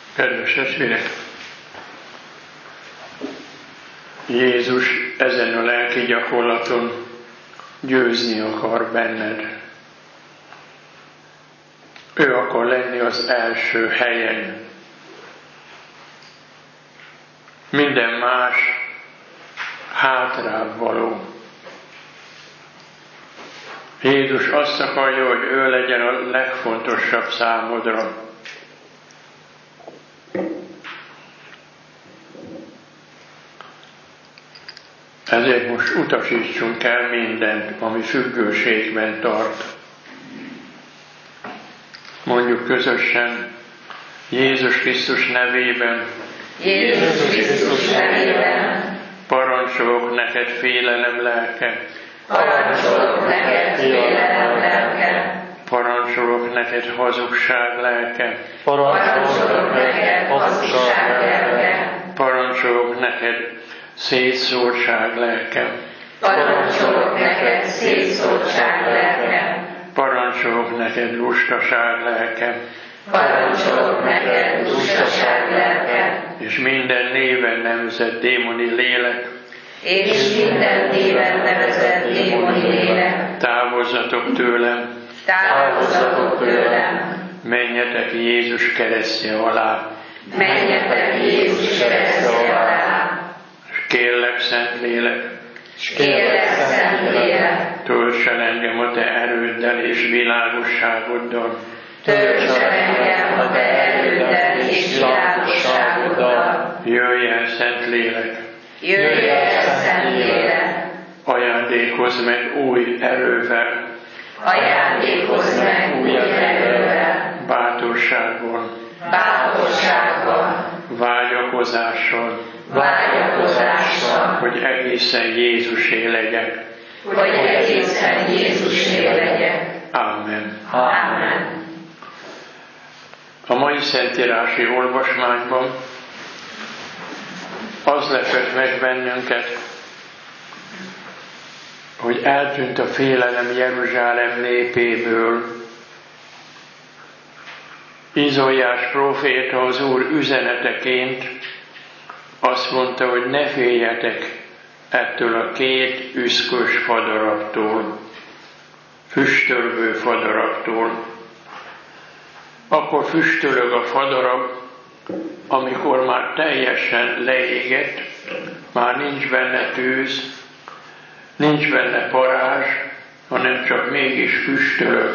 Kedves testvérek! Jézus ezen a lelki gyakorlaton győzni akar benned. Ő akar lenni az első helyen. Minden más hátrább való. Jézus azt akarja, hogy ő legyen a legfontosabb számodra. Ezért most utasítsunk el mindent, ami függőségben tart. Mondjuk közösen, Jézus Krisztus nevében, Jézus Krisztus nevében, parancsolok neked félelem lelke, parancsolok neked félelem lelke, parancsolok neked hazugság lelke, parancsolok neked hazugság lelke, parancsolok neked szétszórtság lelke, parancsolok neked szétszórtság lelke, parancsolok neked lustaság lelke, parancsolok neked lustaság lelke, és minden néven nevezett démoni lélek, és minden néven nevezett démoni lélek, távozzatok tőlem, távozzatok tőlem, menjetek Jézus keresztje alá, menjetek Jézus keresztje alá, kérlek Szent Lélek, s kérlek Szent Lélek, tölts el engem a te erőddel és világosságoddal, tölts el engem a te erőddel és világosságoddal, jöjj el Szent Lélek, jöjj el Szent Lélek, ajándékozz meg új erővel, ajándékozz meg új erővel, bátorsággal, bátorsággal, vágyakozással, vágyakozással, hogy egészen Jézusé legyek. hogy egészen Jézusé legyek. Amen. Amen. A mai szentírási olvasmányban az lepett meg bennünket, hogy eltűnt a félelem Jeruzsálem népéből. Izaiás próféta az Úr üzeneteként azt mondta, hogy ne féljetek ettől a két üszkös fadarabtól, füstölgő fadarabtól. Akkor füstölög a fadarab, amikor már teljesen leégett, már nincs benne tűz, nincs benne parázs, hanem csak mégis füstölög.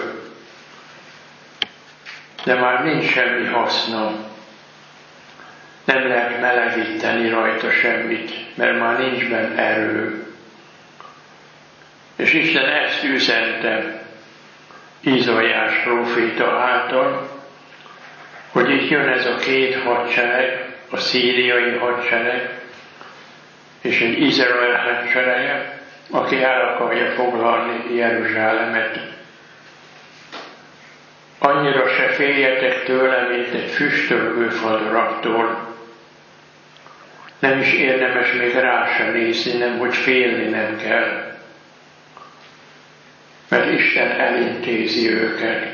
De már nincs semmi haszna. Nem lehet melegíteni rajta semmit, mert már nincs benne erő. És Isten ezt üzente Izaiás próféta által, hogy itt jön ez a két hadsereg, a szíriai hadsereg és egy Izrael hadserege, aki el akarja foglalni Jeruzsálemet. Annyira se féljetek tőle, mint egy füstölgő fadarabtól. Nem is érdemes még rá se nézni, nem, hogy félni nem kell. Mert Isten elintézi őket.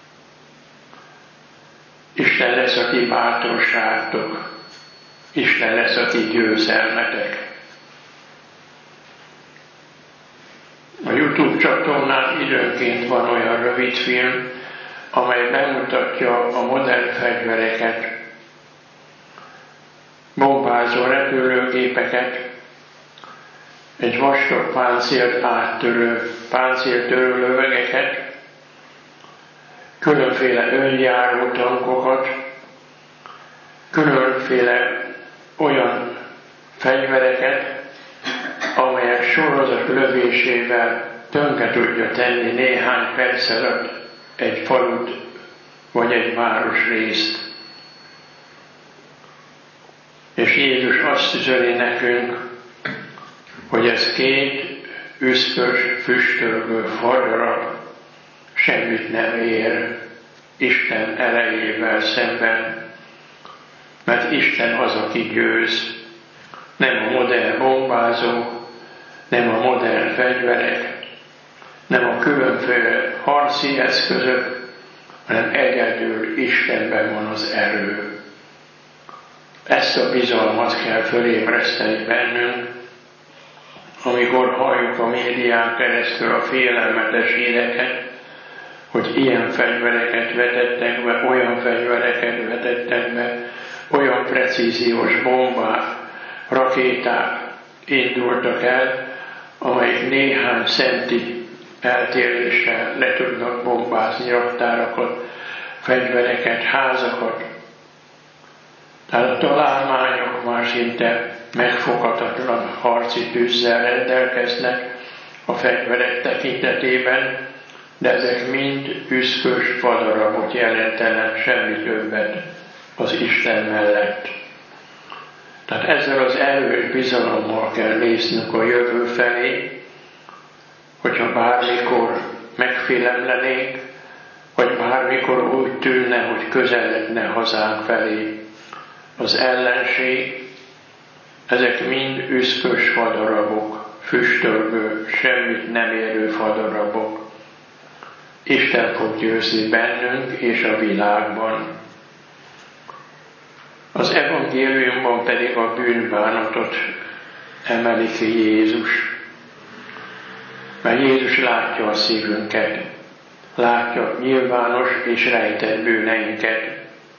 Isten lesz a ti bátorságotok. Isten lesz a ti győzelmetek. A YouTube csatornán időnként van olyan rövid film, amely bemutatja a modern fegyvereket, bombázó repülőgépeket, egy vastag páncélt áttörő, páncéltörő lövegeket, különféle önjáró tankokat, különféle olyan fegyvereket, amelyek sorozat lövésével tönkre tudja tenni néhány perc alatt egy falut vagy egy városrészt. És Jézus azt üzeni nekünk, hogy ez két üszkös, füstölgő fadarab semmit nem ér Isten erejével szemben, mert Isten az, aki győz. Nem a modern bombázók, nem a modern fegyverek, nem a különféle harci eszközök, hanem egyedül Istenben van az erő. Ezt a bizalmat kell fölébreszteni bennünk, amikor halljuk a médián keresztül a félelmetes híreket, hogy ilyen fegyvereket vetettek be, olyan fegyvereket vetettek be, olyan precíziós bombák, rakéták indultak el, amelyek néhány centi eltéréssel le tudnak bombázni raktárakat, fegyvereket, házakat. Tehát a találmányok már szinte megfoghatatlan harci tűzzel rendelkeznek a fegyverek tekintetében, de ezek mind üszkös fadarabot jelentenek, semmi többet az Isten mellett. Tehát ezzel az erős bizalommal kell néznünk a jövő felé, hogyha bármikor megfélemlenénk, vagy bármikor úgy tűnne, hogy közeledne hazánk felé az ellenség, ezek mind üszkös fadarabok, füstölgő, semmit nem érő fadarabok. Isten fog győzni bennünk és a világban. Az evangéliumban pedig a bűnbánatot emeli ki Jézus. Mert Jézus látja a szívünket, látja nyilvános és rejtett bűneinket.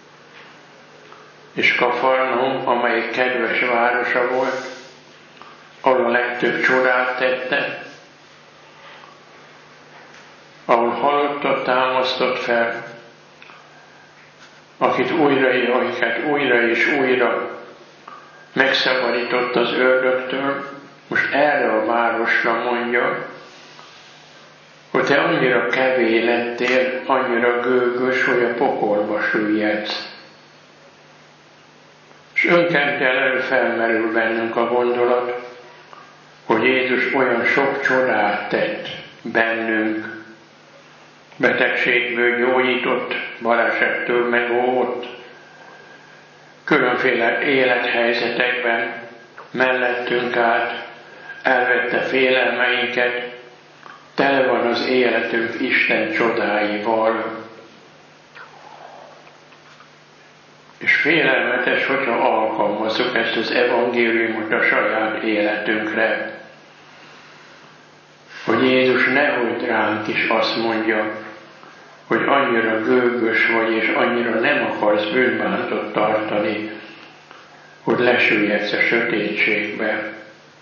És Kafarnaum, amelyik kedves városa volt, ahol a legtöbb csodát tette, ahol halottat támasztott fel, akiket újra és újra megszabadított az ördögtől, most erre a városra mondja, hogy te annyira kevés lettél, annyira gőgös, hogy a pokolba süllyedsz. És önkéntelenül felmerül bennünk a gondolat, hogy Jézus olyan sok csodát tett bennünk, betegségből gyógyított, balesettől megóvott, különféle élethelyzetekben mellettünk át, elvette félelmeinket, tele van az életünk Isten csodáival. És félelmetes, hogyha alkalmazzuk ezt az evangéliumot a saját életünkre, hogy Jézus nehogy ránk is azt mondja, hogy annyira gőgös vagy, és annyira nem akarsz bűnbánatot tartani, hogy lesüllyedsz a sötétségbe.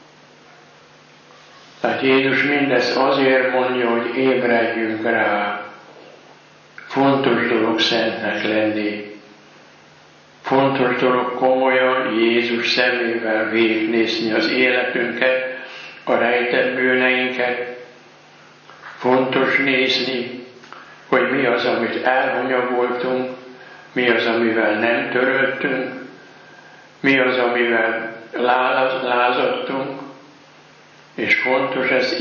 Tehát Jézus mindezt azért mondja, hogy ébredjünk rá. Fontos dolog szentnek lenni. Fontos dolog komolyan Jézus szemével végignézni az életünket, a rejtett bűneinket. Fontos nézni, hogy mi az, amit elhanyagoltunk, mi az, amivel nem törődtünk, mi az, amivel lázadtunk, és fontos ez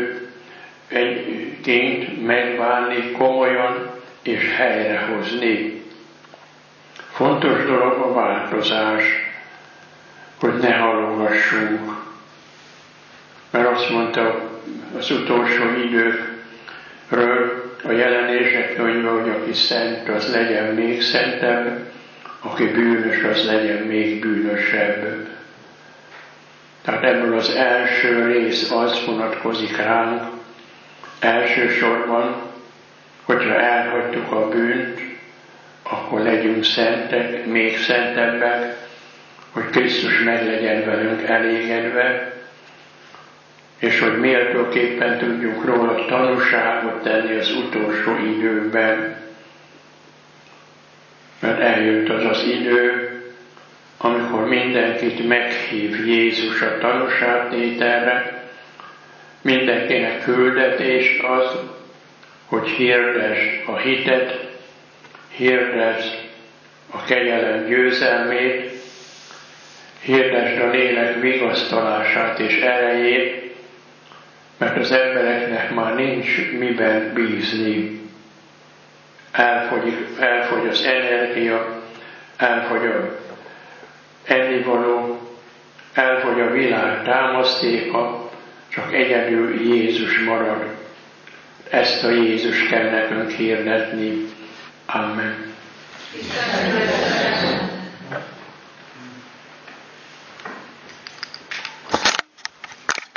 időként megválni komolyan és helyrehozni. Fontos dolog a változás, hogy ne halogassunk. Mert azt mondta az utolsó időkről a Jelenések könyve, hogy aki szent, az legyen még szentebb, aki bűnös, az legyen még bűnösebb. Tehát ebből az első rész az vonatkozik ránk, elsősorban, hogyha elhagytuk a bűnt, akkor legyünk szentek, még szentebbek, hogy Krisztus meg legyen velünk elégedve, és hogy méltóképpen tudjuk róla tanúságot tenni az utolsó időben. Mert eljött az az idő, amikor mindenkit meghív Jézus a tanúságtételre, mindenkinek küldetés az, hogy hirdesd a hitet, hirdesd a kegyelem győzelmét, hirdesd a lélek vigasztalását és erejét, mert az embereknek már nincs miben bízni. Elfogy az energia, elfogy a ennivaló, elfogy a világ támasztéka, csak egyedül Jézus marad. Ezt a Jézus kell nekünk hirdetni. Amen.